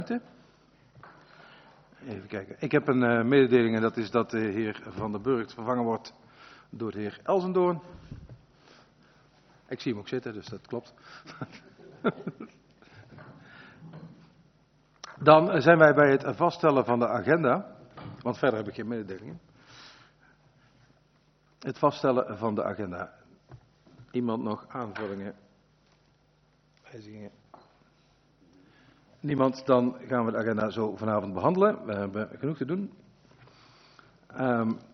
Even kijken. Ik heb een mededeling en dat is dat de heer Van der Burgt vervangen wordt door de heer Elsendoorn. Ik zie hem ook zitten, dus dat klopt. Dan zijn wij bij het vaststellen van de agenda, want verder heb ik geen mededelingen. Het vaststellen van de agenda. Iemand nog aanvullingen? Wijzigingen? Niemand, dan gaan we de agenda zo vanavond behandelen. We hebben genoeg te doen.